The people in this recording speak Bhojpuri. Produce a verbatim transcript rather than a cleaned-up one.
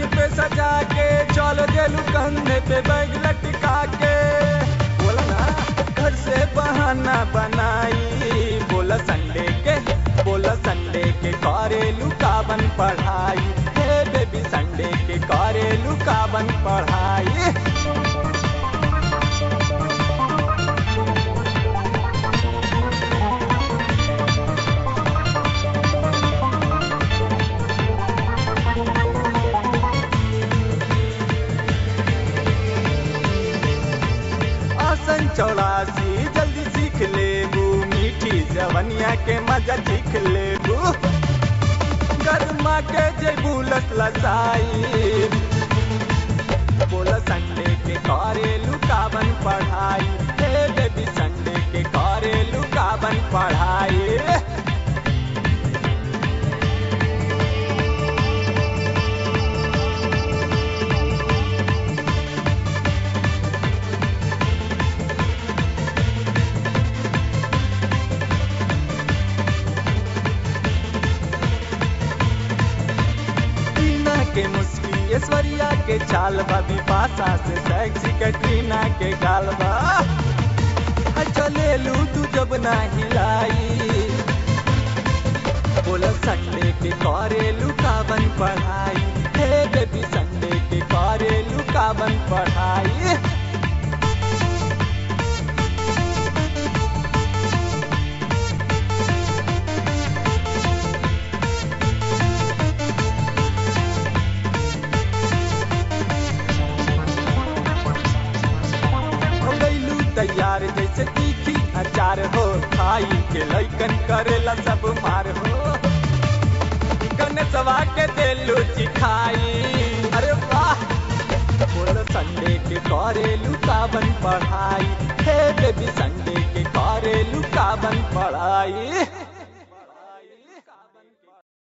पे सजा के चल देलू कंधे पे बैग लटका के। बोला ना घर से बहाना बनाई, बोला संडे के बोला संडे के करेलू काबन पढ़ाई। हे बेबी संडे के करेलू काबन पढ़ाई। आसन चौरासी जल्दी सीख लेबू, मीठी जवनिया के मजा सीख लेबू। गरमा के जेबू लस लसाई, बोला संडे के करेलू काबन पढ़ाई। हे बेबी संडे के करेलू काबन पढ़ाई। के मुस्की ऐश्वर्या के चाल बा, बिपाशा से सेक्सी कैटरीना के गाल बा। चलेलू तू जब ना हिलाई, बोला संडे के करेलू काबन पढ़ाई। हे बेबी संडे के करेलू काबन पढ़ाई। तैयार जैसे तीखी अचार हो, खाई के लैकन करेला सब मार हो। गणेशवा के देलू चिखाई, अरे वाह बोलो संडे के करेलू काबन पढ़ाई। हे बेबी संडे के करेलू काबन पढ़ाई।